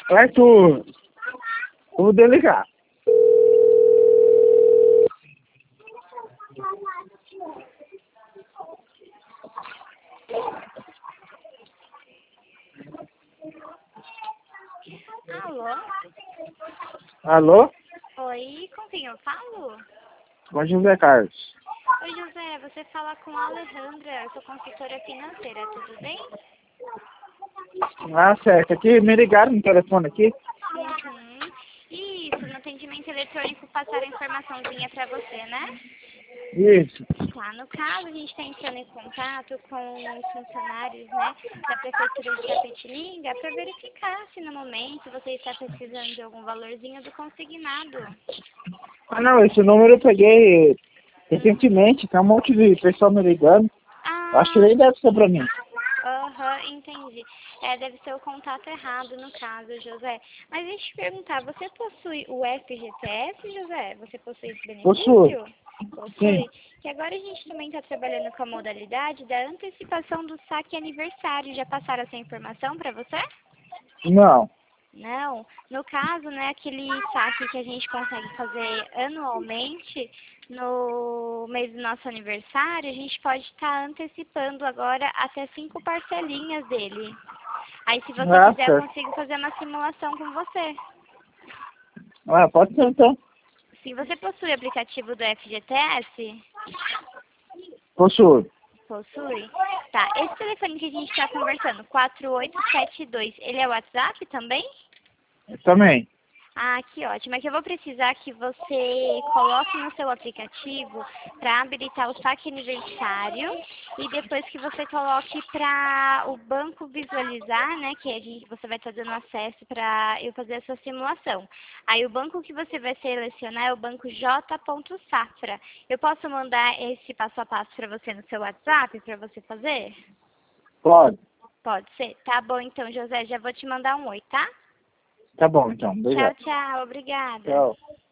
Arthur, eu vou desligar. Alô? Alô? Oi, com quem eu falo? Com José Carlos. Oi, José, você fala com a Alejandra, eu sou consultora financeira, tudo bem? Ah, certo. Aqui, me ligaram no telefone aqui. Uhum. Isso, no atendimento eletrônico passaram a informaçãozinha pra você, né? Isso. Tá, no caso, a gente está entrando em contato com os funcionários, né, da Prefeitura de Tapetininga para verificar se no momento você está precisando de algum valorzinho do consignado. Ah, não, esse número eu peguei Uhum. recentemente. Tem um monte de pessoal me ligando. Acho que Ah, nem deve ser pra mim. aham, entendi. Deve ser o contato errado no caso, José. Mas deixa eu te perguntar, você possui o FGTS, José? Você possui esse Possui. benefício? Sim. Possui. Que agora a gente também está trabalhando com a modalidade da antecipação do saque aniversário. Já passaram essa informação para você? Não. Não. No caso, né, aquele saque que a gente consegue fazer anualmente no mês do nosso aniversário, a gente pode estar antecipando agora até 5 parcelinhas dele. Aí, se você Ah, quiser, eu certo. consigo fazer uma simulação com você. Ah, pode ser então. Se você possui o aplicativo do FGTS, Possui. possui? Tá, esse telefone que a gente está conversando, 4872, ele é o WhatsApp também? Também. Ah, que ótimo. É que eu vou precisar que você coloque no seu aplicativo para habilitar o saque aniversário e depois que você coloque para o banco visualizar, né, que você vai estar dando acesso para eu fazer essa simulação. Aí o banco que você vai selecionar é o banco J. Safra. Eu posso mandar esse passo a passo para você no seu WhatsApp para você fazer? Pode. Pode ser? Tá bom então, José. Já vou te mandar um oi, tá? Tá bom, então. Tchau, Obrigado. tchau. Obrigada. Tchau.